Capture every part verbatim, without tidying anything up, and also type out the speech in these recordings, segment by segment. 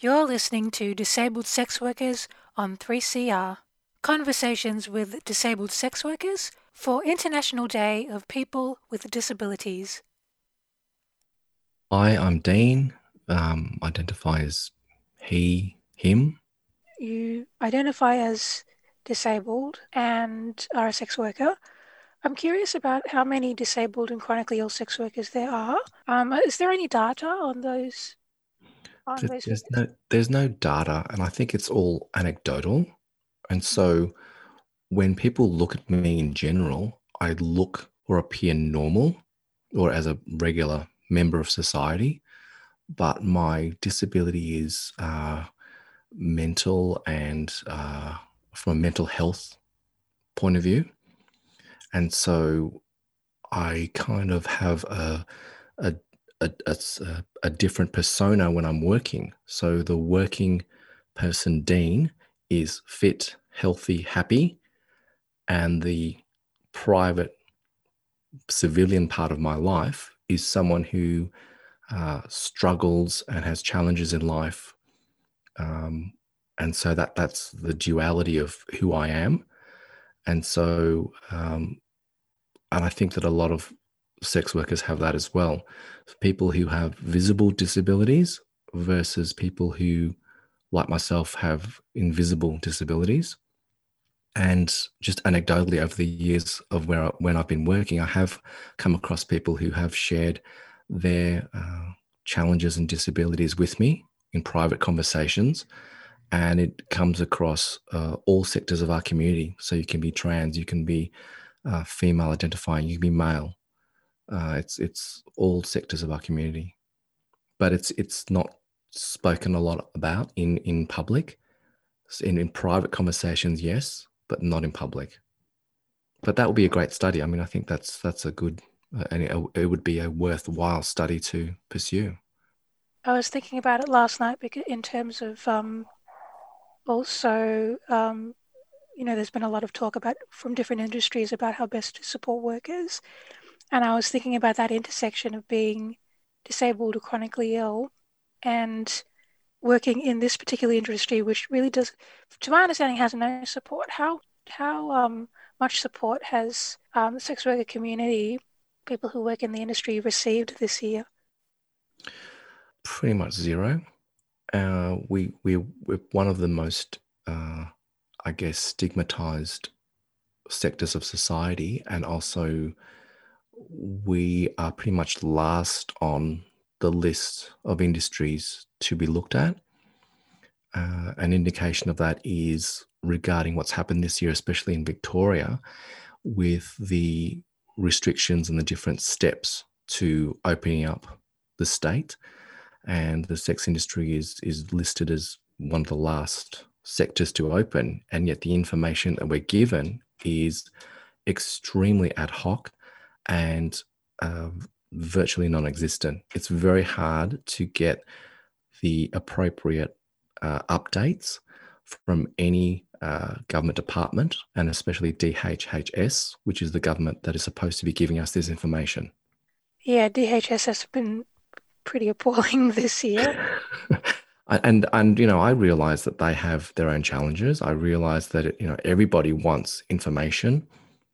You're listening to Disabled Sex Workers on three C R. Conversations with disabled sex workers for International Day of People with Disabilities. Hi, I'm Dean. Um, identify as he, him. You identify as disabled and are a sex worker. I'm curious about how many disabled and chronically ill sex workers there are. Um, is there any data on those on Th- those There's figures? no, there's no data, and I think it's all anecdotal. And so when people look at me in general, I look or appear normal or as a regular member of society, but my disability is uh, mental and uh, from a mental health point of view. And so I kind of have a a, a, a a different persona when I'm working. So the working person, Dean, is fit, healthy, happy, and the private civilian part of my life is someone who uh, struggles and has challenges in life. Um, and so that that's the duality of who I am. And so um, And I think that a lot of sex workers have that as well. People who have visible disabilities versus people who, like myself, have invisible disabilities. And just anecdotally, over the years of where when I've been working, I have come across people who have shared their uh, challenges and disabilities with me in private conversations, and it comes across uh, all sectors of our community. So you can be trans, you can be uh, female identifying, you can be male. Uh, it's it's all sectors of our community, but it's it's not spoken a lot about in in public. In in private conversations, yes, but not in public. But that would be a great study. I mean, I think that's that's a good uh, and it, it would be a worthwhile study to pursue. I was thinking about it last night because in terms of um, also um, you know, there's been a lot of talk about from different industries about how best to support workers. And I was thinking about that intersection of being disabled or chronically ill and working in this particular industry, which really does, to my understanding, has no support. How how um, much support has um, the sex worker community, people who work in the industry, received this year? Pretty much zero. Uh, we we we're one of the most, uh, I guess, stigmatized sectors of society, and also we are pretty much last on the list of industries to be looked at. Uh, an indication of that is regarding what's happened this year, especially in Victoria, with the restrictions and the different steps to opening up the state. And the sex industry is is listed as one of the last sectors to open, and yet the information that we're given is extremely ad hoc and uh, virtually non-existent. It's very hard to get the appropriate uh, updates from any uh, government department, and especially D H H S, which is the government that is supposed to be giving us this information. Yeah, D H S has been pretty appalling this year. and and you know, I realize that they have their own challenges. I realize that it, you know, everybody wants information,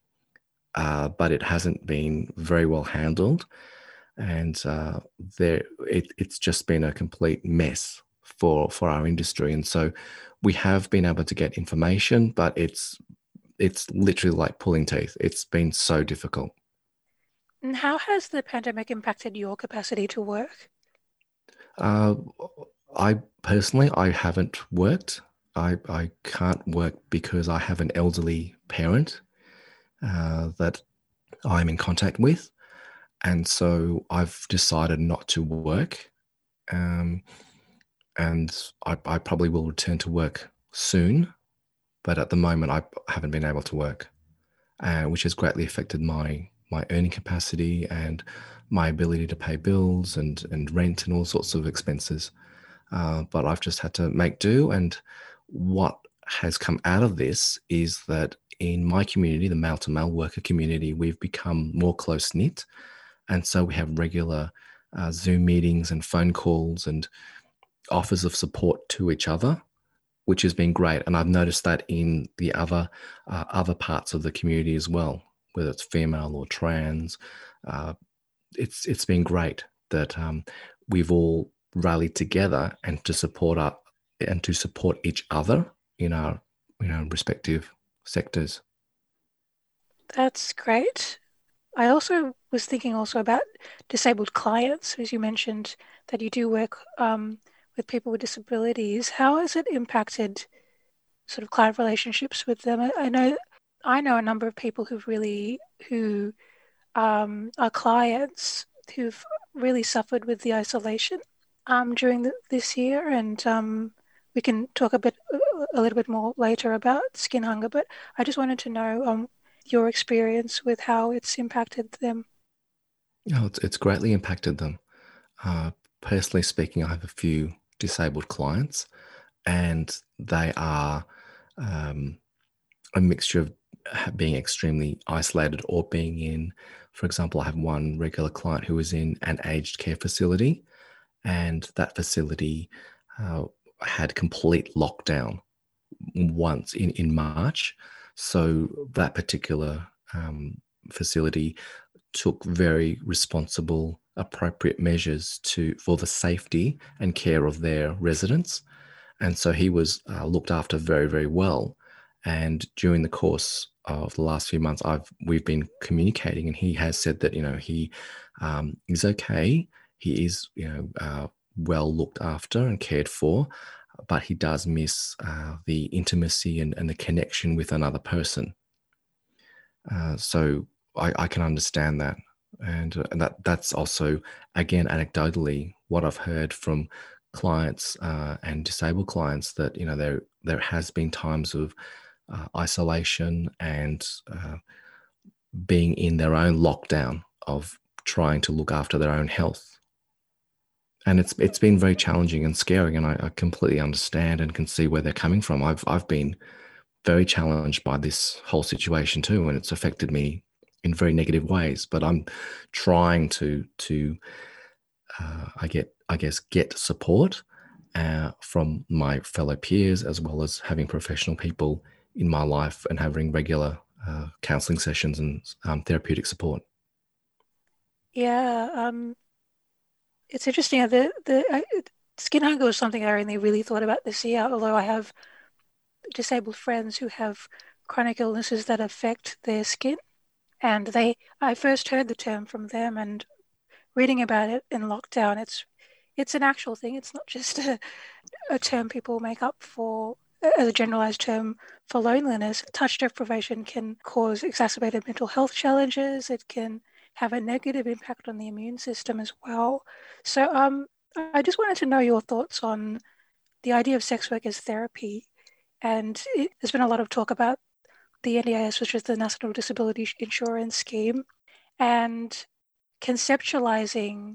uh, but it hasn't been very well handled, and uh, there it, it's just been a complete mess for for our industry. And so we have been able to get information, but it's it's literally like pulling teeth. It's been so difficult. And how has the pandemic impacted your capacity to work? Uh, I personally, I haven't worked. I, I can't work because I have an elderly parent uh, that I'm in contact with. And so I've decided not to work. Um, and I, I probably will return to work soon. But at the moment, I haven't been able to work, uh, which has greatly affected my, my earning capacity and my ability to pay bills and, and rent and all sorts of expenses. Uh, but I've just had to make do. And what has come out of this is that in my community, the male to male worker community, we've become more close knit. And so we have regular uh, Zoom meetings and phone calls. And offers of support to each other, which has been great. And I've noticed that in the other uh, other parts of the community as well, whether it's female or trans. Uh, it's it's been great that um, we've all rallied together and to support our and to support each other in our you know respective sectors. That's great. I also was thinking also about disabled clients, as you mentioned that you do work um, with people with disabilities. How has it impacted sort of client relationships with them? I, I know I know a number of people who've really who um, are clients who've really suffered with the isolation um, during the, this year, and um, we can talk a bit a little bit more later about skin hunger. But I just wanted to know um, your experience with how it's impacted them. You know, it's, it's greatly impacted them. Uh, Personally speaking, I have a few disabled clients, and they are um, a mixture of being extremely isolated or being in, for example, I have one regular client who is in an aged care facility, and that facility uh, had complete lockdown once in, in March. So that particular um, facility took very responsible, appropriate measures to for the safety and care of their residents. And so he was uh, looked after very, very well. And during the course of the last few months, I've we've been communicating, and he has said that you know he um, is okay. He is you know uh, well looked after and cared for, but he does miss uh, the intimacy and, and the connection with another person. Uh, so I, I can understand that, and, uh, and that that's also again anecdotally what I've heard from clients uh, and disabled clients, that you know there there has been times of uh, isolation and uh, being in their own lockdown of trying to look after their own health. And it's it's been very challenging and scary, and I, I completely understand and can see where they're coming from. I've I've been very challenged by this whole situation too, and it's affected me in very negative ways. But I'm trying to to uh, I get I guess get support uh, from my fellow peers, as well as having professional people in my life and having regular uh, counselling sessions and um, therapeutic support. Yeah, um, it's interesting. The the I, skin hunger was something I only really thought about this year, although I have disabled friends who have chronic illnesses that affect their skin. And they, I first heard the term from them, and reading about it in lockdown, it's it's an actual thing. It's not just a, a term people make up for as a generalized term for loneliness. Touch deprivation can cause exacerbated mental health challenges. It can have a negative impact on the immune system as well. So um, I just wanted to know your thoughts on the idea of sex work as therapy. And it, there's been a lot of talk about the N D I S, which is the National Disability Insurance Scheme, and conceptualizing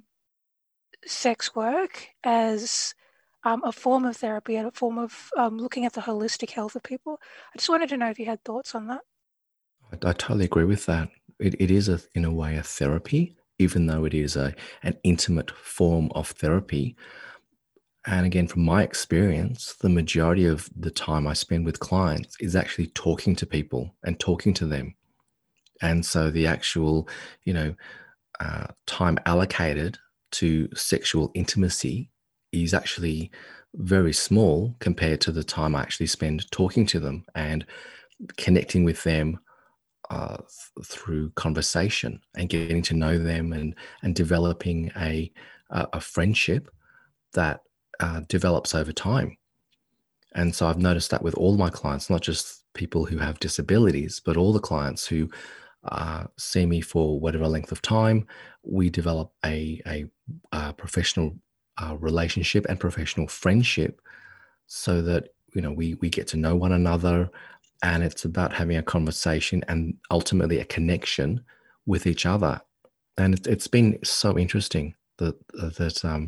sex work as um, a form of therapy and a form of um, looking at the holistic health of people. I just wanted to know if you had thoughts on that. I, I totally agree with that. It, it is a, in a way a therapy, even though it is a an intimate form of therapy. And again, from my experience, the majority of the time I spend with clients is actually talking to people and talking to them. And so the actual, you know, uh, time allocated to sexual intimacy is actually very small compared to the time I actually spend talking to them and connecting with them uh, th- through conversation and getting to know them, and and developing a a, a friendship that uh, develops over time. And so I've noticed that with all my clients, not just people who have disabilities, but all the clients who uh, see me for whatever length of time, we develop a, a, a professional uh, relationship and professional friendship, so that you know we we get to know one another, and it's about having a conversation and ultimately a connection with each other. And it, it's been so interesting that that um,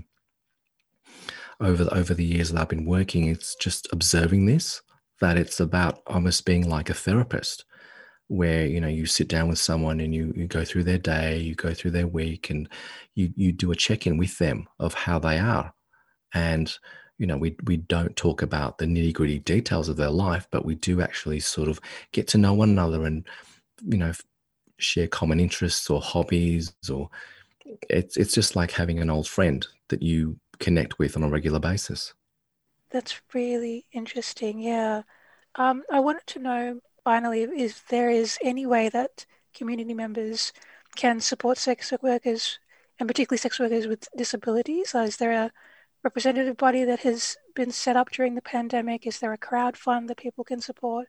over the, over the years that I've been working, it's just observing this, that it's about almost being like a therapist, where you know you sit down with someone and you you go through their day, you go through their week, and you you do a check in with them of how they are, and you know, we we don't talk about the nitty gritty details of their life, but we do actually sort of get to know one another and, you know, share common interests or hobbies, or it's it's just like having an old friend that you connect with on a regular basis. That's really interesting. Yeah. Um, I wanted to know finally if there is any way that community members can support sex workers, and particularly sex workers with disabilities. Uh, is there a representative body that has been set up during the pandemic? Is there a crowd fund that people can support?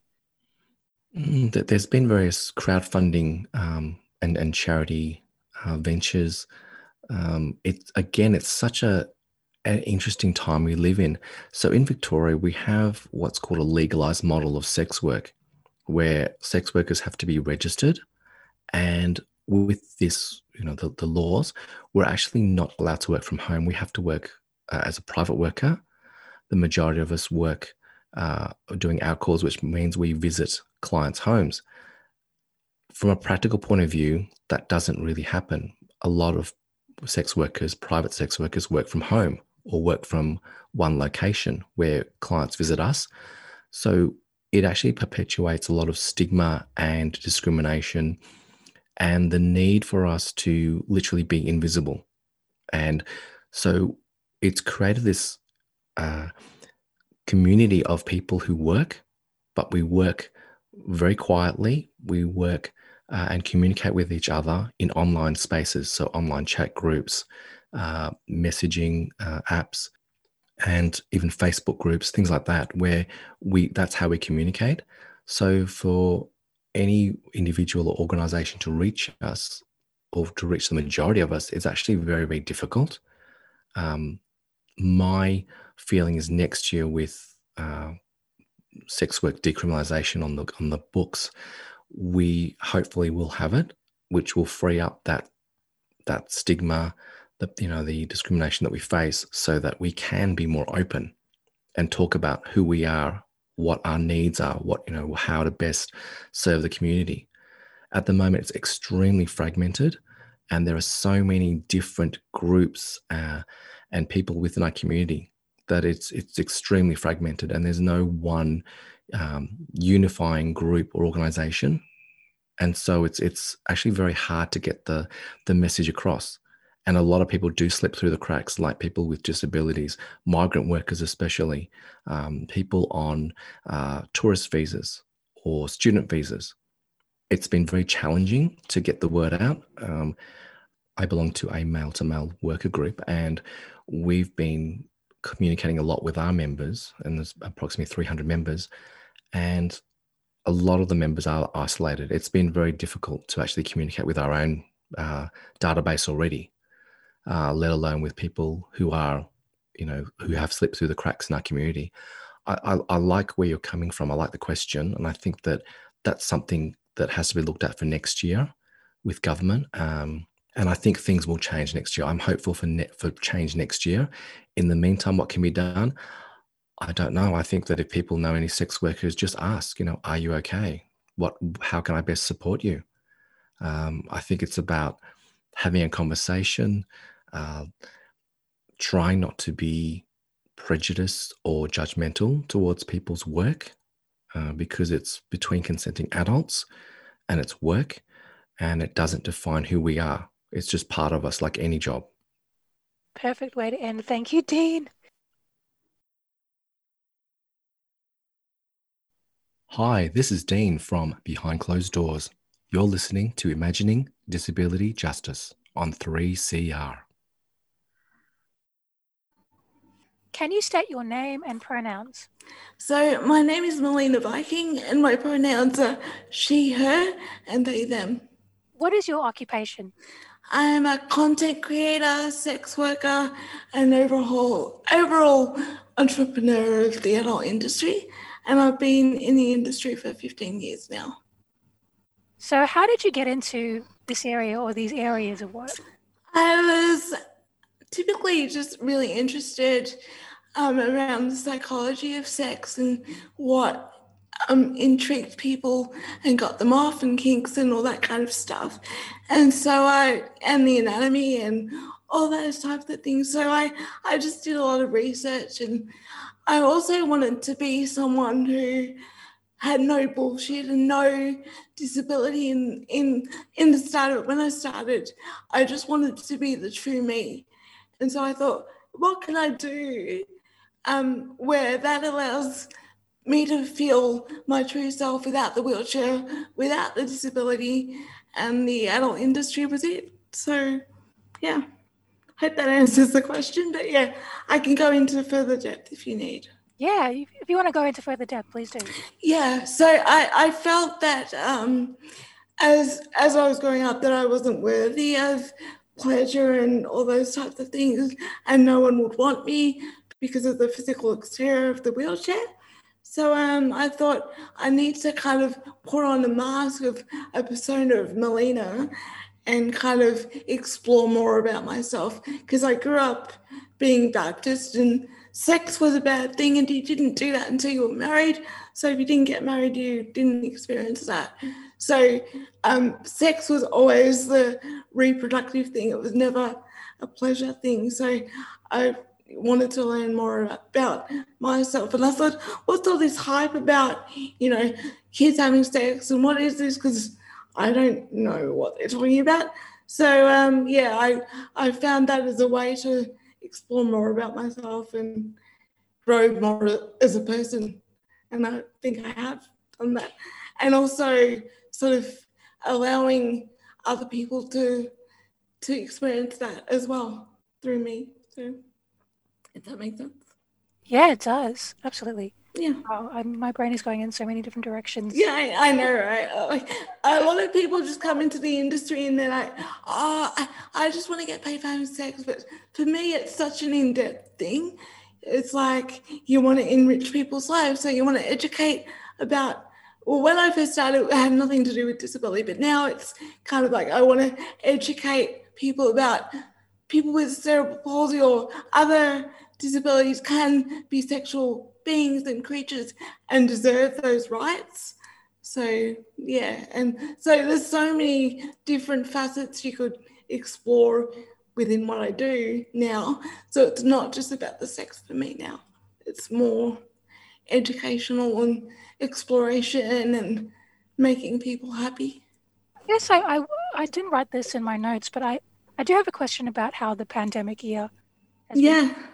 Mm, that there's been various crowdfunding um, and and charity uh, ventures. Um, it again, it's such a an interesting time we live in. So in Victoria, we have what's called a legalized model of sex work, where sex workers have to be registered, and with this, you know, the, the laws, we're actually not allowed to work from home. We have to work uh, as a private worker. The majority of us work uh, doing our calls, which means we visit clients' homes. From a practical point of view, that doesn't really happen. A lot of sex workers, private sex workers, work from home or work from one location where clients visit us. So it actually perpetuates a lot of stigma and discrimination and the need for us to literally be invisible. And so it's created this uh, community of people who work, but we work very quietly. We work uh, and communicate with each other in online spaces, so online chat groups, uh, messaging uh, apps, and even Facebook groups, things like that, where we that's how we communicate. So for any individual or organization to reach us or to reach the majority of us, it's actually very, very difficult. Um, my feeling is next year with uh, sex work decriminalization on the on the books, we hopefully will have it, which will free up that that stigma, the you know the discrimination that we face, so that we can be more open and talk about who we are, what our needs are, what you know how to best serve the community. At the moment, it's extremely fragmented, and there are so many different groups uh, and people within our community that it's it's extremely fragmented, and there's no one um, unifying group or organization, and so it's it's actually very hard to get the the message across. And a lot of people do slip through the cracks, like people with disabilities, migrant workers especially, um, people on uh, tourist visas or student visas. It's been very challenging to get the word out. Um, I belong to a male to male worker group, and we've been communicating a lot with our members, and there's approximately three hundred members, and a lot of the members are isolated. It's been very difficult to actually communicate with our own uh, database already, uh, let alone with people who are, you know, who have slipped through the cracks in our community. I, I, I like where you're coming from. I like the question, and I think that that's something that has to be looked at for next year with government. Um, and I think things will change next year. I'm hopeful for net, for change next year. In the meantime, what can be done? I don't know. I think that if people know any sex workers, just ask, you know, are you okay? What, how can I best support you? Um, I think it's about having a conversation, uh, trying not to be prejudiced or judgmental towards people's work, uh, because it's between consenting adults and it's work, and it doesn't define who we are. It's just part of us, like any job. Perfect way to end. Thank you, Dean. Hi, this is Dean from Behind Closed Doors. You're listening to Imagining Disability Justice on three C R. Can you state your name and pronouns? So my name is Melina Viking, and my pronouns are she, her, and they, them. What is your occupation? I am a content creator, sex worker, and overall overall entrepreneur of the adult industry, and I've been in the industry for fifteen years now. So how did you get into this area or these areas of work? I was typically just really interested um, around the psychology of sex and what um, intrigued people and got them off, and kinks and all that kind of stuff. And so I, and the anatomy and all those types of things. So I, I just did a lot of research, and I also wanted to be someone who had no bullshit and no disability in, in, in the start. When I started, I just wanted to be the true me. And so I thought, what can I do um, where that allows me to feel my true self without the wheelchair, without the disability, and the adult industry was it. So, yeah, hope that answers the question. But yeah, I can go into further depth if you need. Yeah, if you want to go into further depth, please do. Yeah, so I, I felt that um, as as I was growing up, that I wasn't worthy of pleasure and all those types of things, and no one would want me because of the physical exterior of the wheelchair. So um, I thought I need to kind of put on a mask of a persona of Melina and kind of explore more about myself, because I grew up being Baptist and sex was a bad thing and you didn't do that until you were married. So if you didn't get married, you didn't experience that. So um, sex was always the reproductive thing. It was never a pleasure thing. So I wanted to learn more about myself. And I thought, what's all this hype about, you know, kids having sex, and what is this? Because I don't know what they're talking about. So um, yeah, I, I found that as a way to explore more about myself and grow more as a person. And I think I have done that. And also sort of allowing other people to to experience that as well through me. So if that makes sense. Yeah, it does. Absolutely. Yeah. Oh, I'm, my brain is going in so many different directions. Yeah, I, I know, right? Like, a lot of people just come into the industry and they're like, oh, I, I just want to get paid for having sex. But for me, it's such an in-depth thing. It's like you want to enrich people's lives. So you want to educate about, well, when I first started, it had nothing to do with disability. But now it's kind of like I want to educate people about people with cerebral palsy or other disabilities can be sexual beings and creatures and deserve those rights. So yeah, and so there's so many different facets you could explore within what I do now. So it's not just about the sex for me now. It's more educational and exploration and making people happy. Yes, I, I, I didn't write this in my notes, but I, I do have a question about how the pandemic year has yeah. been.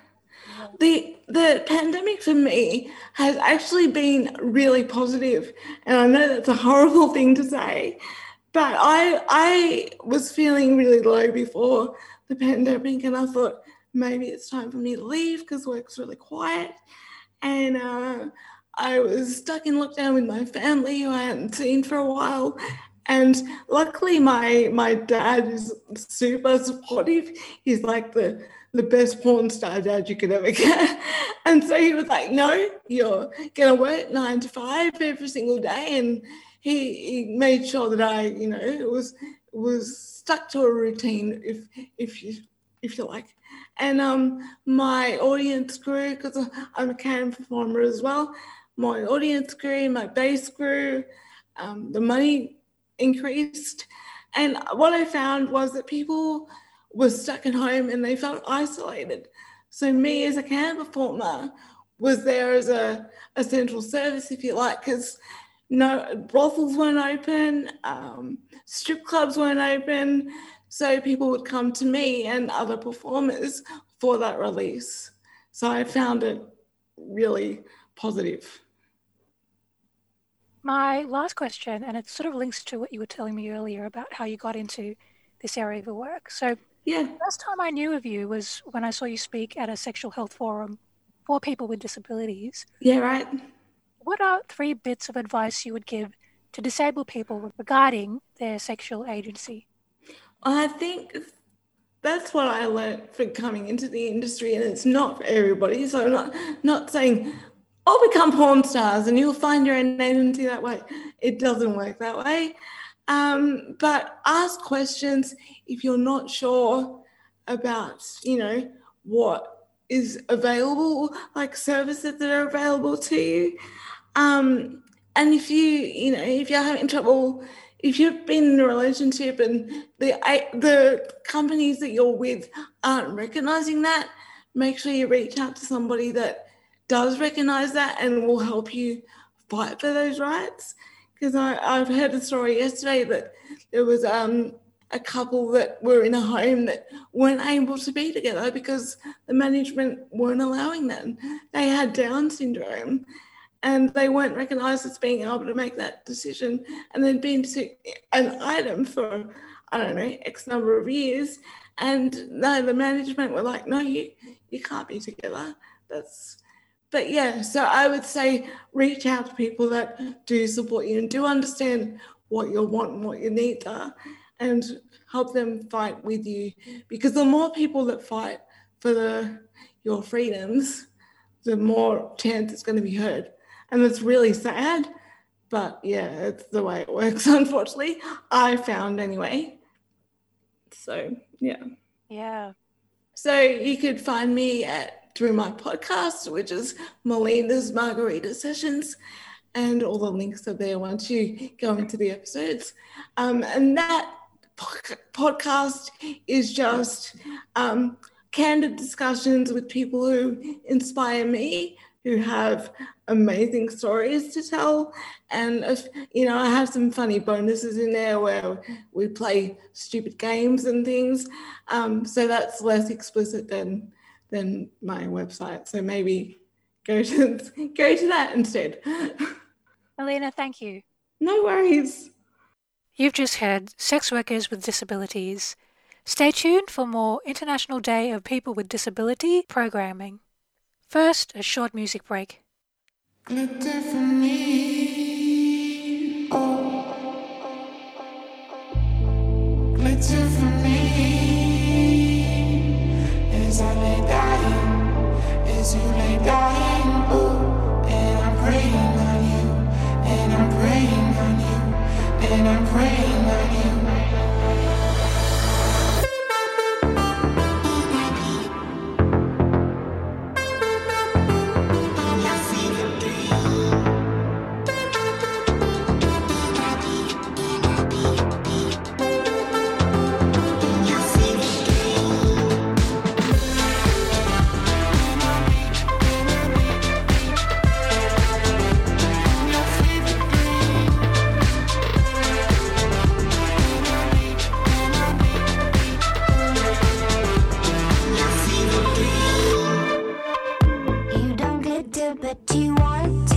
The the pandemic for me has actually been really positive, and I know that's a horrible thing to say, but I I was feeling really low before the pandemic, and I thought maybe it's time for me to leave because work's really quiet, and uh, I was stuck in lockdown with my family who I hadn't seen for a while. And luckily my my dad is super supportive. He's like the the best porn star dad you could ever get. And so he was like, no, you're gonna work nine to five every single day. And he, he made sure that I, you know, it was was stuck to a routine, if if you if you like. And um my audience grew because I'm a Karen performer as well. My audience grew, my base grew, um, the money increased. And what I found was that people were stuck at home and they felt isolated. So me as a Can performer was there as a, a central service, if you like, because no brothels weren't open, um, strip clubs weren't open. So people would come to me and other performers for that release. So I found it really positive. My last question, and it sort of links to what you were telling me earlier about how you got into this area of your work. So yeah, the first time I knew of you was when I saw you speak at a sexual health forum for people with disabilities. Yeah, right. What are three bits of advice you would give to disabled people regarding their sexual agency? I think that's what I learned from coming into the industry, and it's not for everybody. So I'm not, not saying, oh, become porn stars and you'll find your own agency that way. It doesn't work that way. Um, but ask questions if you're not sure about, you know, what is available, like services that are available to you. Um, and if you, you know, if you're having trouble if you've been in a relationship and the the companies that you're with aren't recognizing that, make sure you reach out to somebody that does recognize that and will help you fight for those rights. Because I've heard a story yesterday that there was um, a couple that were in a home that weren't able to be together because the management weren't allowing them. They had Down syndrome and they weren't recognised as being able to make that decision, and they'd been to an item for, I don't know, X number of years, and no, the management were like, no, you, you can't be together. That's, but yeah, so I would say reach out to people that do support you and do understand what your want and what your needs are, and help them fight with you, because the more people that fight for the your freedoms, the more chance it's going to be heard. And it's really sad, but yeah, it's the way it works, unfortunately. I found anyway. So, yeah. Yeah. So you could find me at through my podcast, which is Melina's Margarita Sessions, and all the links are there once you go into the episodes. Um, and that po- podcast is just um, candid discussions with people who inspire me, who have amazing stories to tell. And, if, you know, I have some funny bonuses in there where we play stupid games and things. Um, so that's less explicit than than my website. So maybe go to go to that instead. Melina, thank you. No worries. You've just heard Sex Workers with Disabilities. Stay tuned for more International Day of People with Disability programming. First, a short music break. Glitter for me, oh. Glitter for me, as I lay dying, as you lay dying, oh. And I'm praying on you, and I'm praying on you, and I'm praying on you. But you want